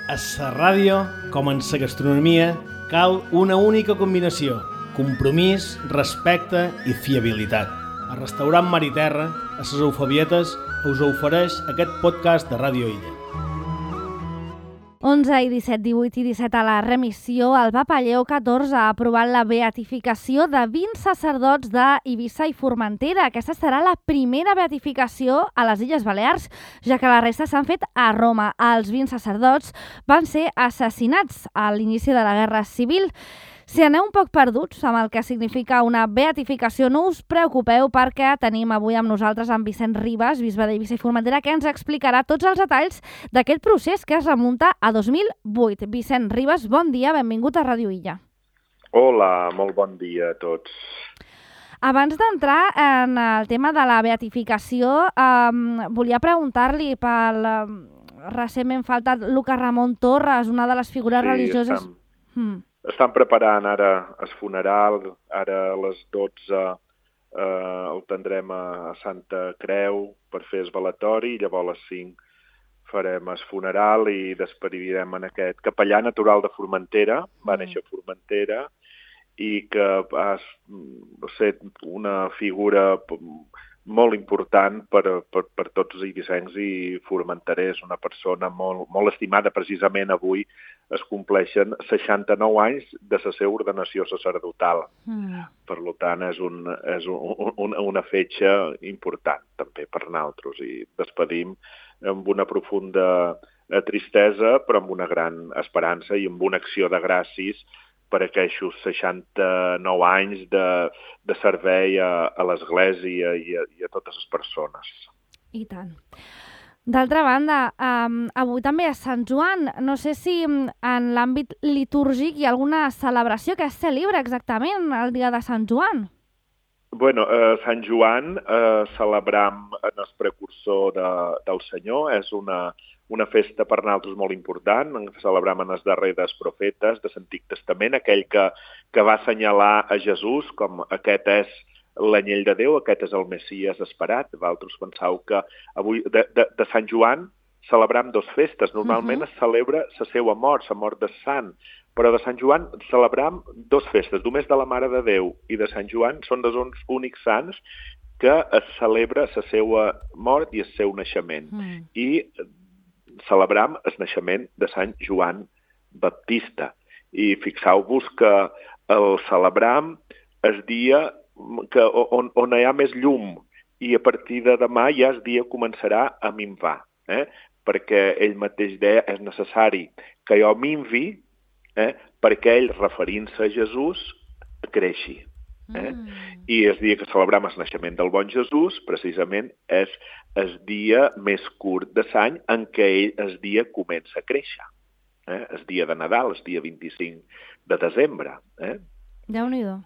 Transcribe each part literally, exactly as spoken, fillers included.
A la ràdio, com en la gastronomia, cal una única combinació: compromís, respecte i fiabilitat. El restaurant Mar i Terra, a les Eufebietes, us ofereix aquest podcast de Ràdio Illa. onze i disset, divuit i disset a la remissió, el Papa Lleó catorze ha aprovat la beatificació de vint sacerdots d'Eivissa i Formentera. Aquesta serà la primera beatificació a les Illes Balears, ja que la resta s'han fet a Roma. Els vint sacerdots van ser assassinats a l'inici de la Guerra Civil. Si aneu un poc perduts amb el que significa una beatificació, no us preocupeu, perquè tenim avui amb nosaltres en Vicent Ribas, bisbe d'Eivissa i Formentera, que ens explicarà tots els detalls d'aquest procés que es remunta a dos mil vuit. Vicent Ribas, bon dia, benvingut a Ràdio Illa. Hola, molt bon dia a tots. Abans d'entrar en el tema de la beatificació, eh, volia preguntar-li pel eh, recentment faltat Lucas Ramon Torres, una de les figures sí, religioses... Estem... Hmm. Estan preparant ara el funeral, ara a les dotze eh, el tindrem a Santa Creu per fer el velatori, i llavors a les cinc farem el funeral i despedirem en aquest capellà natural de Formentera, va néixer a Formentera, i que ha estat una figura molt important per, per, per tots els eivissencs i formenterers, una persona molt, molt estimada. Precisament avui es compleixen seixanta-nou anys de la seva ordenació sacerdotal. Mm. Per tant, és, un, és un, un, una fetge important també per nosaltres, i despedim amb una profunda tristesa, però amb una gran esperança i amb una acció de gràcies per aquests seixanta-nou anys de, de servei a, a l'Església i a, i a totes les persones. I tant. D'altra banda, um, avui també és Sant Joan. No sé si en l'àmbit litúrgic hi ha alguna celebració que es celebra exactament el dia de Sant Joan. Bueno, eh, Sant Joan eh, celebram en el precursor de, del Senyor. És una... una festa per nosaltres molt important. Celebram en els darrers dels profetes de l'Antic Testament, aquell que, que va assenyalar a Jesús com aquest és l'anyell de Déu, aquest és el Messies esperat. Vosaltres penseu que avui de, de, de Sant Joan celebram dos festes. Normalment uh-huh. es celebra la seva mort, la mort de Sant, però de Sant Joan celebram dos festes, només de la Mare de Déu i de Sant Joan són dels únics sants que es celebra la seva mort i el seu naixement. Uh-huh. I celebram el naixement de Sant Joan Baptista. I fixeu-vos que el celebram el dia que, on, on hi ha més llum, i a partir de demà ja el dia començarà a minvar, eh? Perquè ell mateix deia és necessari que jo minvi, eh? perquè ell, referint-se a Jesús, creixi. Eh? Mm. I el dia que celebram el naixement del bon Jesús, precisament, és el dia més curt de l'any en què ell, el dia comença a créixer. Eh? El dia de Nadal, el dia vint-i-cinc de desembre. Eh? Déu-n'hi-do.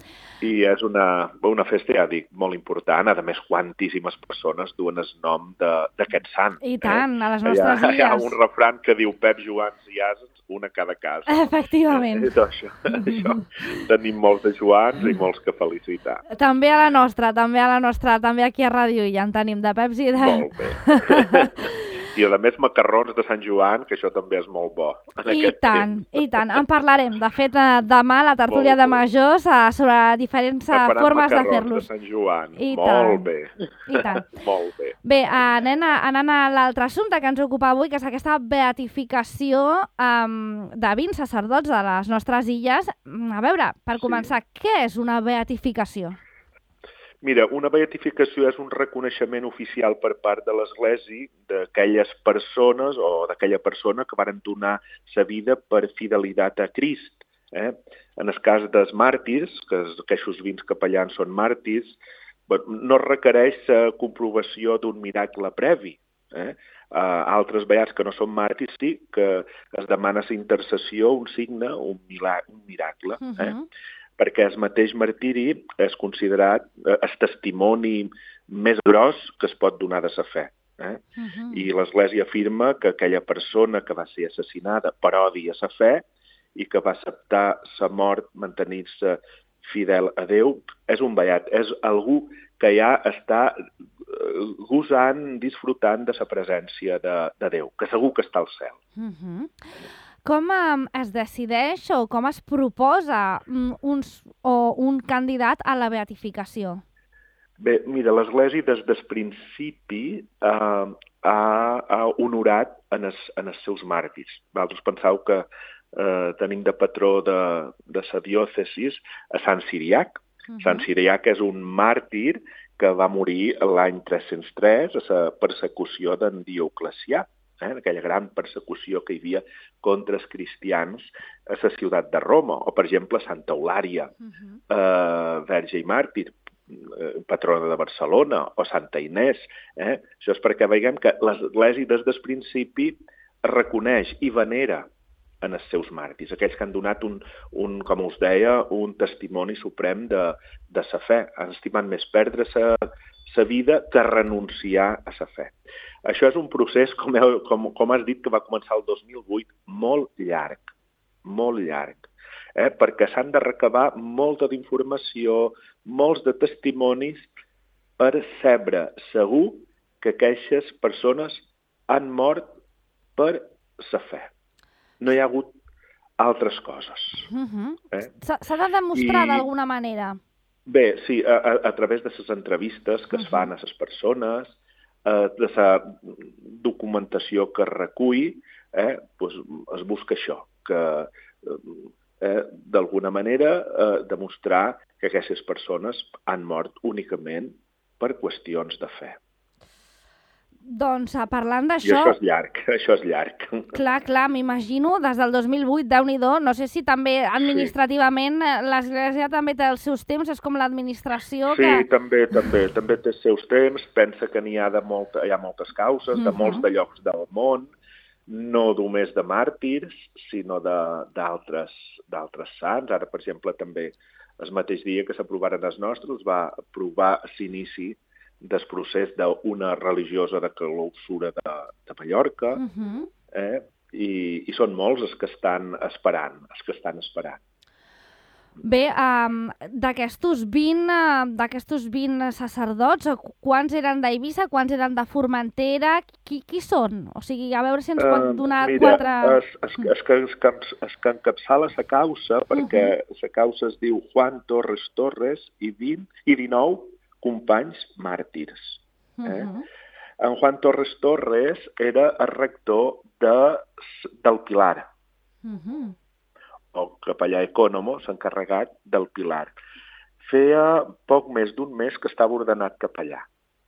I és una, una festa, ja dic, molt important. A més, quantíssimes persones duen el nom d'aquest sant. I tant, eh? A les nostres hi ha, illes. Hi ha un refran que diu Pep, Joans i Ases, una a cada casa. Efectivament. Eh, això, això. Tenim molts de Joans i molts que felicitar. També a la nostra, també a la nostra, també aquí a Ràdio Illa en tenim de Peps i de... Molt bé. I a més macarrons de Sant Joan, que això també és molt bo. I tant, temps. i tant. En parlarem. De fet, demà a la tertúlia de majors sobre diferents Preparant formes de fer-los. de Sant Joan. I molt tant. bé. I tant. Molt bé. Bé, anant a, anant a l'altre assumpte que ens ocupa avui, que és aquesta beatificació um, de vint sacerdots de les nostres illes. A veure, per començar, sí. Què és una beatificació? Mira, una beatificació és un reconeixement oficial per part de l'Església d'aquelles persones o d'aquella persona que varen donar sa vida per fidelitat a Crist. Eh? En el cas dels màrtirs, que aquests vint capellans són màrtirs, no requereix la comprovació d'un miracle previ. Eh? Uh, altres beats que no són màrtirs sí que es demana la intercessió, un signe, un, milà- un miracle. Uh-huh. Eh? Perquè el mateix martiri és considerat eh, el testimoni més gros que es pot donar de sa fe. Eh? Uh-huh. I l'Església afirma que aquella persona que va ser assassinada per odi a sa fe i que va acceptar sa mort mantenint-se fidel a Déu és un beat, és algú que ja està gosant, disfrutant de la presència de, de Déu, que segur que està al cel. Uh-huh. Com um, es decideix o com es proposa um, uns, o un candidat a la beatificació? Bé, mira, l'Església des del principi eh, ha, ha honorat en els, en els seus màrtirs. Vosaltres penseu que eh, tenim de patró de, de la diòcesis a Sant Ciriac. Uh-huh. Sant Ciriac és un màrtir que va morir l'any tres-cents tres a la persecució d'en Dioclecià, eh? aquella gran persecució que hi havia contra els cristians a la ciutat de Roma, o, per exemple, Santa Eulària, uh-huh. eh, verge i màrtir, eh, patrona de Barcelona, o Santa Inés. Eh? Això és perquè veiem que l'Església des del principi reconeix i venera en els seus màrtirs, aquells que han donat, un, un, com us deia, un testimoni suprem de, de sa fe. Han estimat més perdre sa, sa vida que renunciar a sa fe. Això és un procés, com, heu, com, com has dit, que va començar el dos mil vuit, molt llarg, molt llarg, eh? perquè s'han de recabar molta d'informació, molts de testimonis per saber segur que aquestes persones han mort per sa fe. No hi ha hagut altres coses. Uh-huh. eh? S'ha de demostrar I... d'alguna manera. Bé, sí, a, a, a través de les entrevistes que uh-huh. es fan a les persones, eh, de la documentació que es recull, eh, doncs es busca això, que eh, d'alguna manera eh, demostrar que aquestes persones han mort únicament per qüestions de fe. Doncs parlant d'això... I això és llarg, això és llarg. Clar, clar, m'imagino, des del dos mil vuit, Déu-n'hi-do, no sé si també administrativament sí. l'Església també té els seus temps, és com l'administració sí, que... Sí, també, també, també té els seus temps, pensa que n'hi ha, de molta, hi ha moltes causes, de uh-huh. molts de llocs del món, no només de màrtirs, sinó d'altres d'altres sants. Ara, per exemple, també el mateix dia que s'aprovaren els nostres va aprovar l'inici del procés d'una religiosa de clausura de, de Mallorca, uh-huh. eh? I, i són molts els que estan esperant, els que estan esperant. Bé, um, d'aquestos vint, uh, d'aquestos vint sacerdots, quants eren d'Eivissa, quants eren de Formentera, qui, qui són? O sigui, a veure si ens pot donar uh, mira, quatre... Es, es, es, que, es, que, es que encapçala la causa, perquè la uh-huh. causa es diu Juan Torres Torres i, vint, i dinou companys màrtirs. Eh? Uh-huh. En Juan Torres Torres era el rector de, del Pilar, uh-huh. o capellà ecònomo, s'encarregat del Pilar. Feia poc més d'un mes que estava ordenat capellà.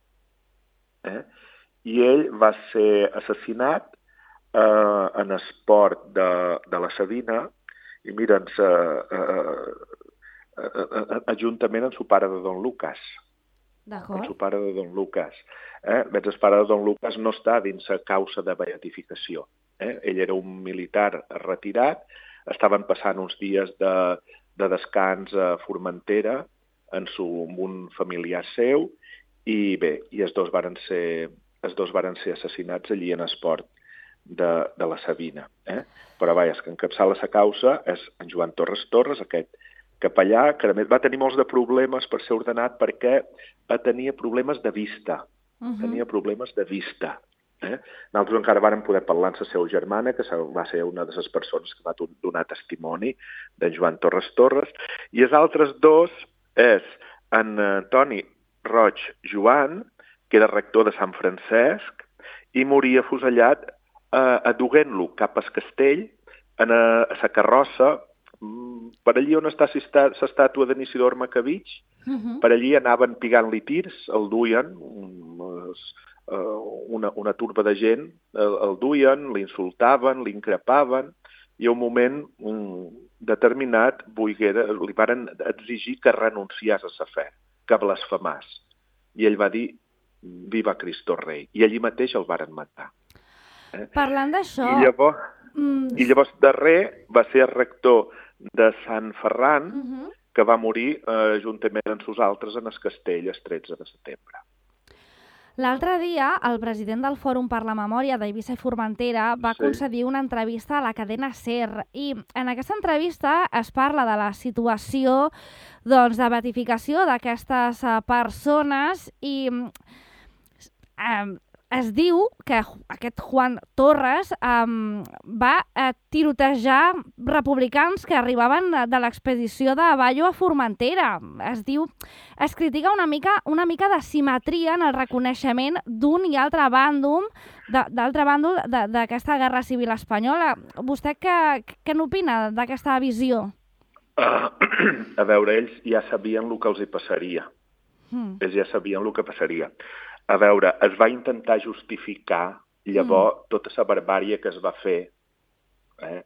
Eh? I ell va ser assassinat eh, en el port de, de la Sabina, i mira'ns, eh, eh, eh, eh, juntament amb su pare de Don Lucas. D'acord. El seu pare de Don Lucas. Eh? Veig, el pare de Don Lucas no està dins la causa de beatificació. Eh? Ell era un militar retirat, estaven passant uns dies de, de descans a Formentera en su, amb un familiar seu, i bé, i els dos varen ser, els dos varen ser assassinats allí en el port de, de la Sabina. Eh? Però vaja, que encapçala la causa és en Joan Torres Torres, aquest capellà, que a més va tenir molts de problemes per ser ordenat perquè tenia problemes de vista. Uh-huh. Tenia problemes de vista. Eh? Nosaltres encara vàrem poder parlar amb la seva germana, que va ser una de les persones que va donar testimoni de Joan Torres Torres, i els altres dos és en Antoni Roig Joan, que era rector de Sant Francesc, i moria afusellat eh, aduent-lo cap al castell, en la carrossa, per allí on està l'estàtua de Nisidor Macabich, uh-huh. per allí anaven pigant-li tirs, el duien, una, una turba de gent, el, el duien, l'insultaven, l'increpaven, i a un moment un determinat Boiguera, li varen exigir que renunciés a sa fe, que blasfemàs. I ell va dir, viva Cristo Rei, i allí mateix el varen matar. Eh? Parlant d'això... I llavors, mm. i llavors darrer va ser el rector de Sant Ferran, uh-huh. que va morir eh, juntament amb sus altres en el castell el tretze de setembre. L'altre dia, el president del Fòrum per la Memòria d'Eivissa i Formentera va Sí. concedir una entrevista a la cadena SER i en aquesta entrevista es parla de la situació doncs, de beatificació d'aquestes eh, persones i eh, es diu que aquest Juan Torres eh, va eh, tirotejar republicans que arribaven de, de l'expedició de Bayo a Formentera. Es diu, es critica una mica, una mica de simetria en el reconeixement d'un i altre bàndol, d'altre bàndol d'aquesta guerra civil espanyola. Vostè què, què n'opina d'aquesta visió? Uh, a veure, ells ja sabien el que els hi passaria. Mm. Ells ja sabien el que passaria. A veure, es va intentar justificar llavors mm. tota la barbàrie que es va fer, eh?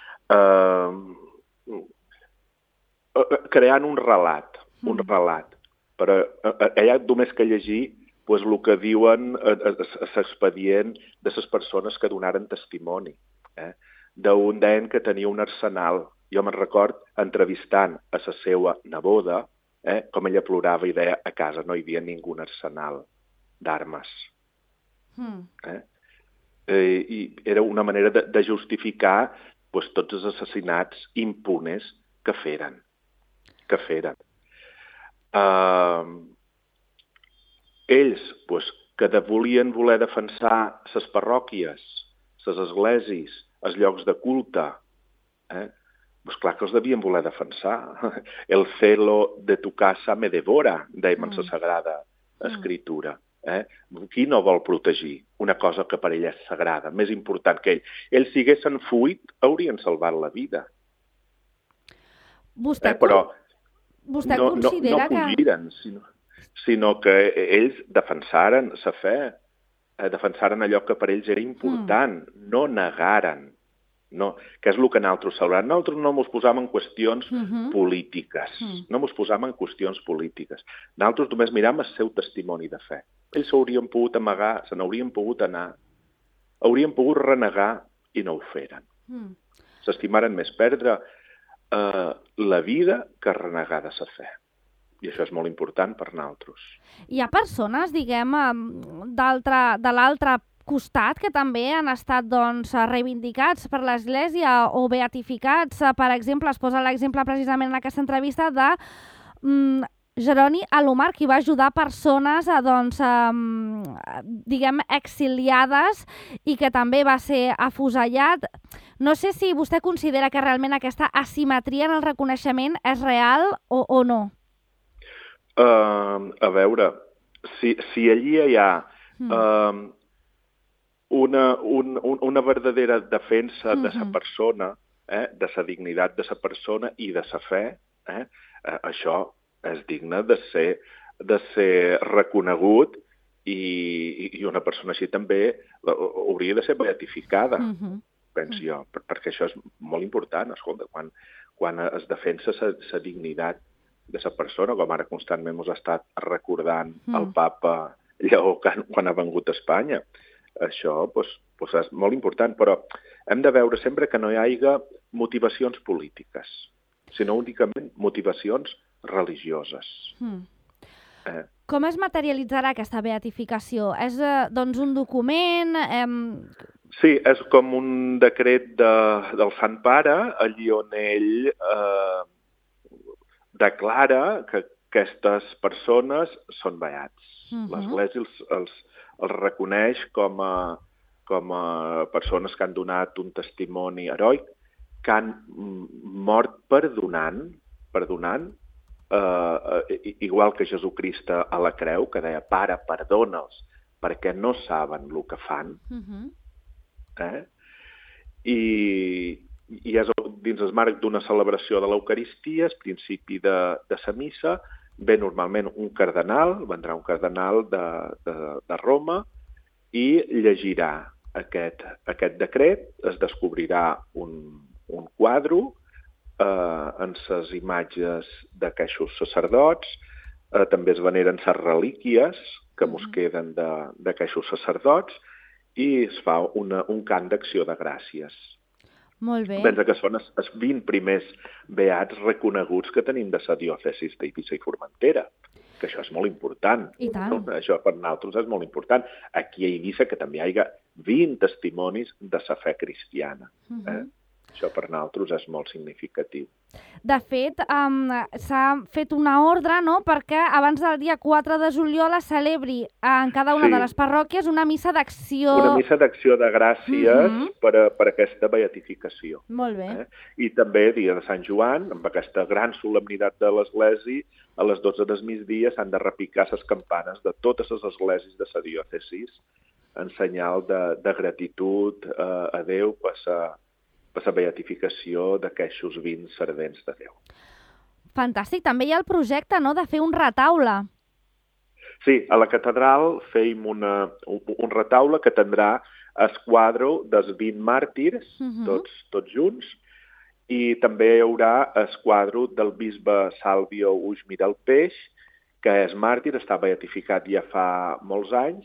uh, creant un relat, mm. un relat. Però allà només que llegir pues, el que diuen a l'expedient de les persones que donaren testimoni. Eh? D'un deien que tenia un arsenal. Jo me'n record entrevistant a la seva neboda, eh? com ella plorava i deia a casa no hi havia ningú arsenal d'armes. Mm. Eh? Eh, I era una manera de, de justificar pues, tots els assassinats impunes que feren. Que feren. Uh, ells, pues, que de volien voler defensar les parròquies, les esglésies, els llocs de culte, eh? pues clar que els devien voler defensar. El celo de tu casa me devora, deia en la Sagrada Escritura. Eh? Qui no vol protegir una cosa que per ell és sagrada, més important que ell? Ells, si haguessin fuit, haurien salvat la vida. Vostè, eh? Però vostè no, considera no, no fugiren, que... sinó, sinó que ells defensaren la fe, eh? defensaren allò que per ells era important, mm. no negaren. No, que és el que nosaltres celebrem. Nosaltres no ens posam en qüestions uh -huh. polítiques. Uh -huh. No ens posam en qüestions polítiques. Nosaltres només miram el seu testimoni de fe. Ells s'haurien pogut amagar, se n'haurien pogut anar, haurien pogut renegar i no ho feren. Uh -huh. S'estimaren més perdre eh, la vida que renegar de la fe. I això és molt important per nosaltres. Hi ha persones, diguem, de l'altre costat que també han estat doncs, reivindicats per l'Església o beatificats. Per exemple, es posa l'exemple precisament en aquesta entrevista de mm, Jeroni Alomar, qui va ajudar persones a, doncs, a, diguem, exiliades i que també va ser afusellat. No sé si vostè considera que realment aquesta asimetria en el reconeixement és real o, o no. Uh, a veure, si, si allí hi ha... Mm. Uh, Una, un, una verdadera defensa de la persona, eh, de la dignitat de la persona i de la fe, eh, eh, això és digne de ser, de ser reconegut i, i una persona així també hauria de ser beatificada, uh-huh. penso jo, perquè això és molt important. Escolta, quan, quan es defensa la dignitat de la persona, com ara constantment ens ha estat recordant uh-huh. el papa Lleó quan ha vengut a Espanya, això pues, pues és molt important, però hem de veure sempre que no hi hagi motivacions polítiques, sinó únicament motivacions religioses. Mm. Eh. Com es materialitzarà aquesta beatificació? És eh, doncs un document? Eh... Sí, és com un decret de, del Sant Pare, allí on ell eh, declara que aquestes persones són beats. Mm-hmm. L'Església els, els els reconeix com a, com a persones que han donat un testimoni heroic, que han mort perdonant, perdonant eh, igual que Jesucrist a la creu, que deia, Pare, perdona'ls, perquè no saben el que fan. Uh-huh. eh? I, I és dins el marc d'una celebració de l'Eucaristia, al principi de, de la missa, ve normalment un cardenal, vendrà un cardenal de, de, de Roma i llegirà aquest, aquest decret, es descobrirà un, un quadre eh, en les imatges d'aquests sacerdots, eh, també es veneren les relíquies que mos queden d'aquests sacerdots i es fa una, un cant d'acció de gràcies. Molt bé. Pensa que són els vint primers beats reconeguts que tenim de la diòcesis d'Eivissa i Formentera. que això és molt important. I tant. No? Això per nosaltres és molt important. Aquí a Eivissa que també hi ha vint testimonis de la fe cristiana. Uh-huh. eh? Això per nosaltres és molt significatiu. De fet, um, s'ha fet una ordre, no?, perquè abans del dia quatre de juliol es celebri en cada una sí. de les parròquies una missa d'acció... Una missa d'acció de gràcies uh-huh. per, a, per aquesta beatificació. Molt bé. Eh? I també dia de Sant Joan, amb aquesta gran solemnitat de l'Església, a les dotze del migdia s'han de repicar les campanes de totes les esglésies de la diòcesi en senyal de, de gratitud eh, a Déu per la per la beatificació d'aquests vint servents de Déu. Fantàstic. També hi ha el projecte, no?, de fer un retaule. Sí, a la catedral feim una, un, un retaule que tindrà el quadre dels vint màrtirs, uh-huh. tots, tots junts, i també hi haurà el quadre del bisbe Sàlvio Uixmí del Peix, que és màrtir, està beatificat ja fa molts anys,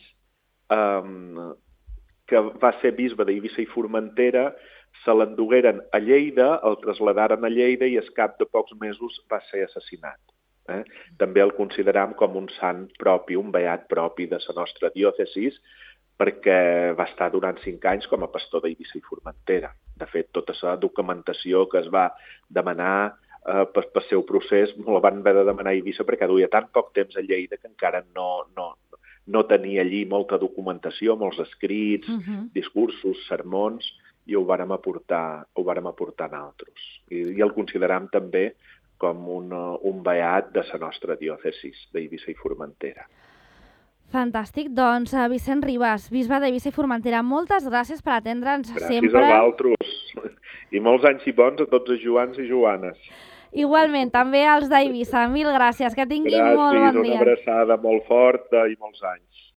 um, que va ser bisbe d'Eivissa i Formentera, se l'endugueren a Lleida, el traslladaren a Lleida i al cap de pocs mesos va ser assassinat. Eh? També el consideram com un sant propi, un beat propi de la nostra diòcesi, perquè va estar durant cinc anys com a pastor d'Eivissa i Formentera. De fet, tota la documentació que es va demanar eh, per el seu procés me la van haver de demanar a Eivissa perquè duia tan poc temps a Lleida que encara no, no, no tenia allí molta documentació, molts escrits, uh-huh. discursos, sermons, i ho vàrem aportar, ho vàrem aportar nosaltres. I, i el consideram també com un, un beat de la nostra diòcesi d'Eivissa i Formentera. Fantàstic. Doncs, Vicent Ribas, bisbe d'Eivissa i Formentera, moltes gràcies per atendre'ns gràcies sempre. Gràcies a vosaltres. I molts anys i bons a tots els Joans i Joanes. Igualment, també als d'Eivissa. Mil gràcies. Que tinguin gràcies, molt bon dia. Gràcies, una abraçada molt forta i molts anys.